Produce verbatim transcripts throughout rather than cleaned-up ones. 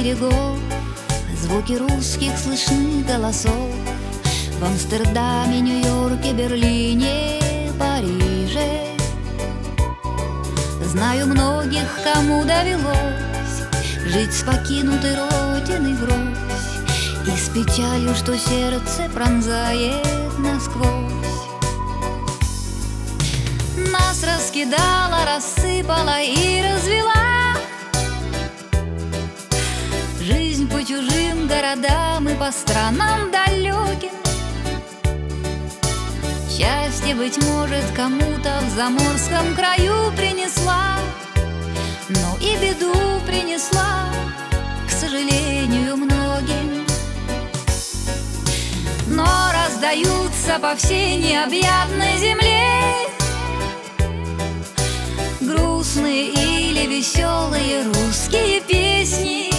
берегов звуки русских слышны голосов. В Амстердаме, Нью-Йорке, Берлине, Париже. Знаю многих, кому довелось жить с покинутой родиной врозь, и с печалью, что сердце пронзает насквозь. Нас раскидала, рассыпала и развела жизнь по чужим городам и по странам далеким. Счастье, быть может, кому-то в заморском краю принесла, но и беду принесла, к сожалению, многим. Но раздаются по всей необъятной земле грустные или веселые русские песни.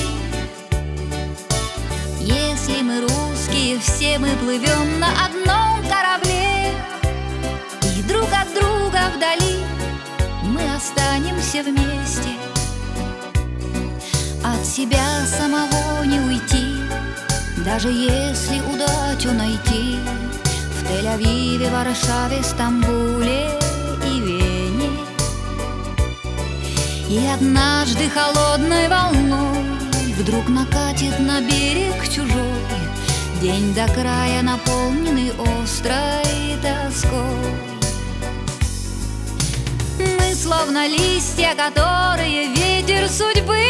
Если мы русские, все мы плывем на одном корабле, и друг от друга вдали мы останемся вместе. От себя самого не уйти, даже если удачу найти в Тель-Авиве, Варшаве, Стамбуле и Вене. И однажды холодной волной вдруг накатит на берег чужой день до края, наполненный острой тоской. Мы словно листья, которые ветер судьбы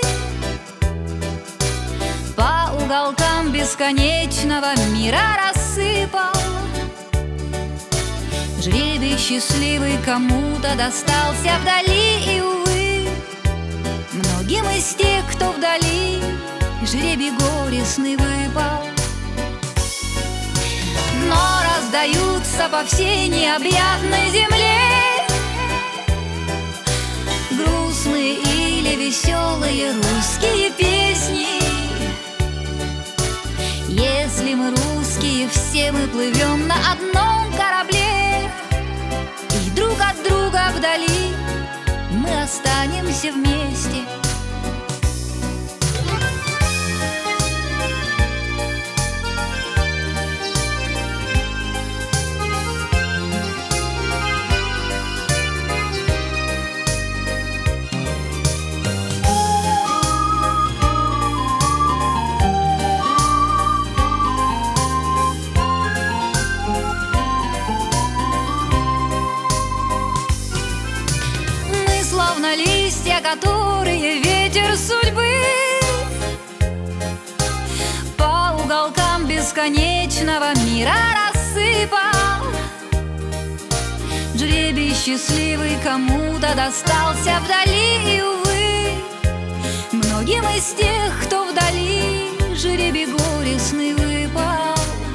по уголкам бесконечного мира рассыпал. Жребий счастливый кому-то достался вдали, и, увы, многим из тех, кто вдали, жребий горестный выпал. Но раздаются по всей необъятной земле грустные или веселые русские песни. Если мы русские, все мы плывем на одном корабле, и друг от друга вдали мы останемся вместе. Словно листья, которые ветер судьбы по уголкам бесконечного мира рассыпал. Жребий счастливый кому-то достался вдали, и, увы, многим из тех, кто вдали, жребий горестный выпал.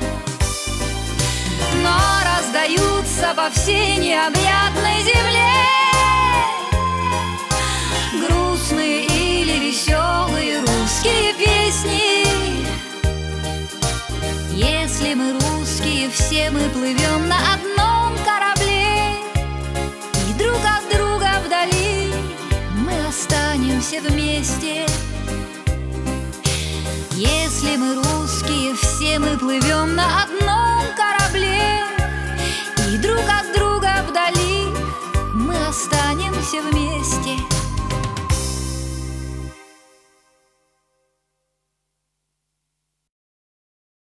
Но раздаются по всей необъятной земле грустные или веселые русские песни. Если мы русские, все мы плывем на одном корабле, и друг от друга вдали мы останемся вместе. Если мы русские, все мы плывем на одном корабле, и друг от друга вдали мы останемся вместе.